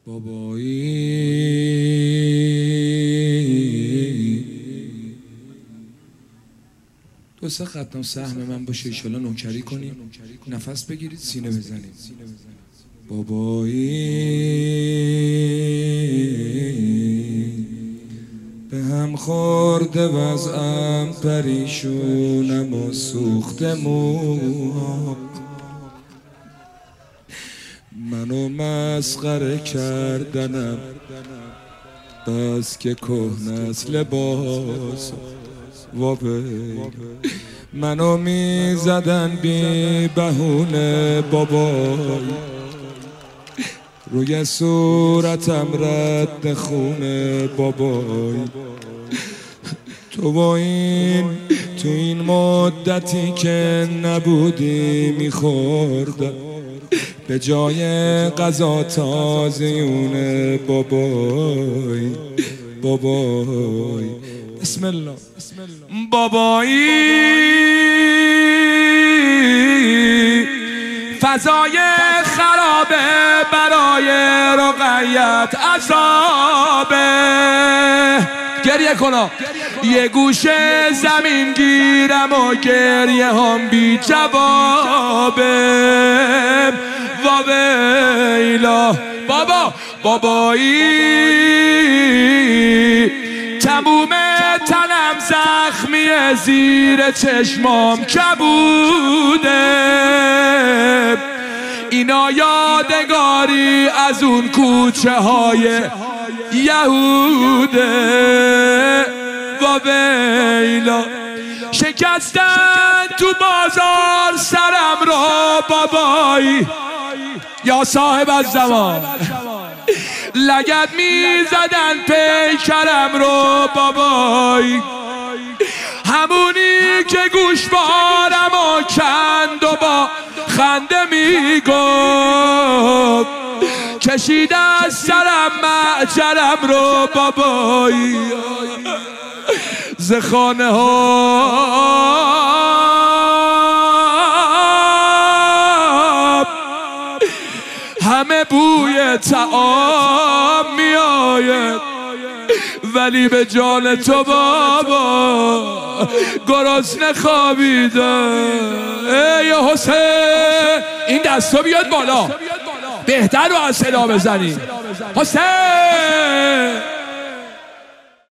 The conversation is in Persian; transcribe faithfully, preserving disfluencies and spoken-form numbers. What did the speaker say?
بابایی دو سه ختم سهم من باشه ایشالا نوکری کنیم، نفس بگیرید سینه بزنید. بابایی به هم خورده وضعم پریشونم و سوخته موها، منو مسخره کردنم بس که کهنه است لباس وابه، منو میزدن بی بهونه بابای، روی صورتم رد خونه بابای. تو با این تو این مدتی که نبودی میخوردم به جای غذا تازیونه بابای بابای. بسم الله بابایی فضای خرابه برای رقیت عذابه، گریه کنا یه گوشه زمین گیرم و گریه هم بی جوابه. وابیلا بابا بابایی تموم تنم زخمیه زیر چشمام کبوده، اینا یادگاری از اون کوچه های یهوده. وابیلا شکستن تو بازار سرم رو بابایی، یا صاحب الزمان لگد میزدن پیکرم رو بابایی، همونی که گوشوارم و کند و با خنده میگفت کشید از سرم معجرم رو بابایی. زخانه ها همه بوی طعام میآید، ولی به جان تو بابا گرسنه خوابیدم. ای حسین این دستا بیاد بالا، بهتر رو از صدا بزنی حسین.